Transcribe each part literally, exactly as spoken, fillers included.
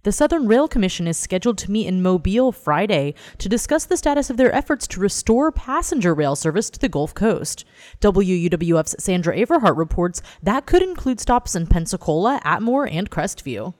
The Southern Rail Commission is scheduled to meet in Mobile Friday to discuss the status of their efforts to restore passenger rail service to the Gulf Coast. W U W F's Sandra Averhart reports that could include stops in Pensacola, Atmore, and Crestview.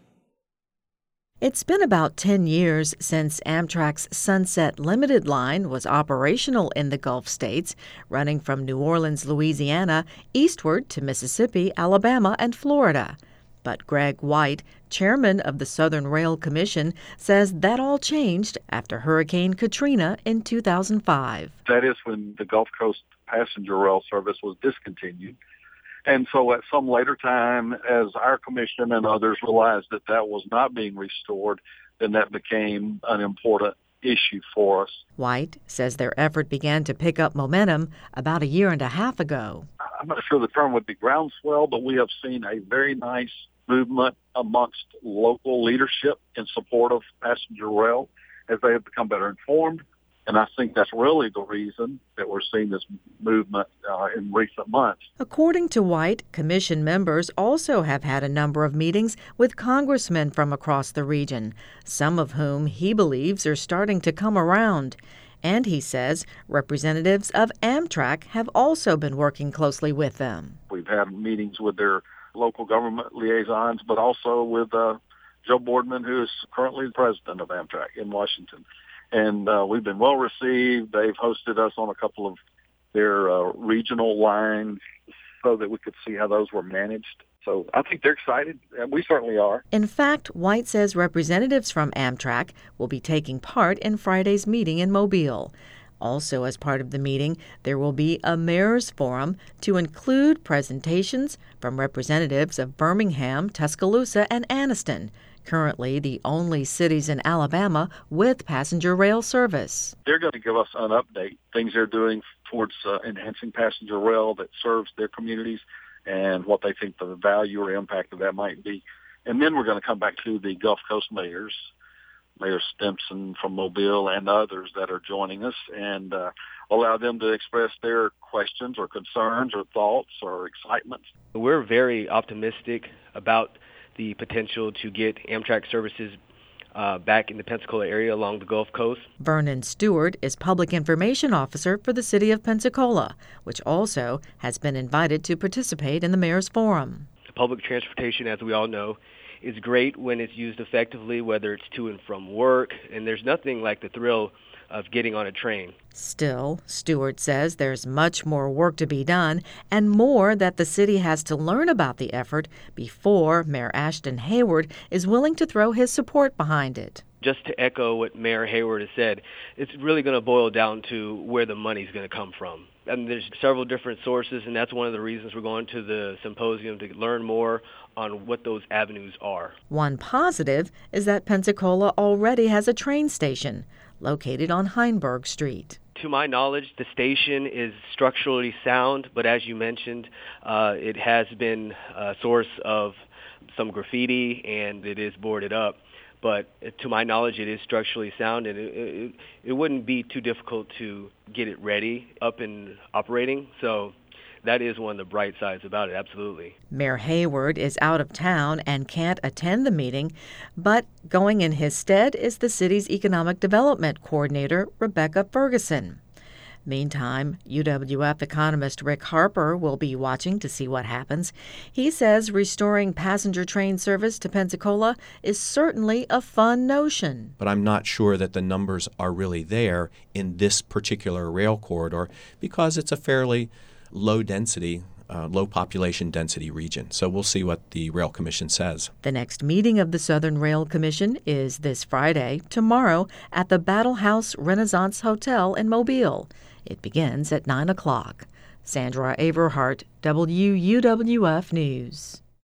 It's been about ten years since Amtrak's Sunset Limited line was operational in the Gulf states, running from New Orleans, Louisiana, eastward to Mississippi, Alabama, and Florida. But Greg White, chairman of the Southern Rail Commission, says that all changed after Hurricane Katrina in two thousand five. That is when the Gulf Coast passenger rail service was discontinued. And so at some later time, as our commission and others realized that that was not being restored, then that became an important issue for us. White says their effort began to pick up momentum about a year and a half ago. I'm not sure the term would be groundswell, but we have seen a very nice movement amongst local leadership in support of passenger rail as they have become better informed. And I think that's really the reason that we're seeing this movement uh, in recent months. According to White, commission members also have had a number of meetings with congressmen from across the region, some of whom he believes are starting to come around. And he says representatives of Amtrak have also been working closely with them. We've had meetings with their local government liaisons, but also with uh, Joe Boardman, who is currently the president of Amtrak in Washington. And uh, we've been well received. They've hosted us on a couple of their uh, regional lines so that we could see how those were managed. So I think they're excited, and we certainly are. In fact, White says representatives from Amtrak will be taking part in Friday's meeting in Mobile. Also, as part of the meeting, there will be a mayor's forum to include presentations from representatives of Birmingham, Tuscaloosa, and Anniston, currently the only cities in Alabama with passenger rail service. They're going to give us an update, things they're doing towards uh, enhancing passenger rail that serves their communities and what they think the value or impact of that might be. And then we're going to come back to the Gulf Coast mayors, Mayor Stimson from Mobile and others that are joining us, and uh, allow them to express their questions or concerns or thoughts or excitement. We're very optimistic about the potential to get Amtrak services uh, back in the Pensacola area along the Gulf Coast. Vernon Stewart is Public Information Officer for the City of Pensacola, which also has been invited to participate in the Mayor's Forum. Public transportation, as we all know, is great when it's used effectively, whether it's to and from work, and there's nothing like the thrill of getting on a train. Still, Stewart says there's much more work to be done and more that the city has to learn about the effort before Mayor Ashton Hayward is willing to throw his support behind it. Just to echo what Mayor Hayward has said, it's really going to boil down to where the money's going to come from. And there's several different sources, and that's one of the reasons we're going to the symposium, to learn more on what those avenues are. One positive is that Pensacola already has a train station located on Heinberg Street. To my knowledge, the station is structurally sound, but as you mentioned, uh, it has been a source of some graffiti and it is boarded up. But to my knowledge, it is structurally sound, and it, it, it wouldn't be too difficult to get it ready, up and operating. So that is one of the bright sides about it, absolutely. Mayor Hayward is out of town and can't attend the meeting, but going in his stead is the city's Economic Development Coordinator, Rebecca Ferguson. Meantime, U W F economist Rick Harper will be watching to see what happens. He says restoring passenger train service to Pensacola is certainly a fun notion. But I'm not sure that the numbers are really there in this particular rail corridor because it's a fairly low density, uh, low population density region. So we'll see what the Rail Commission says. The next meeting of the Southern Rail Commission is this Friday, tomorrow, at the Battle House Renaissance Hotel in Mobile. It begins at nine o'clock. Sandra Averhart, W U W F News.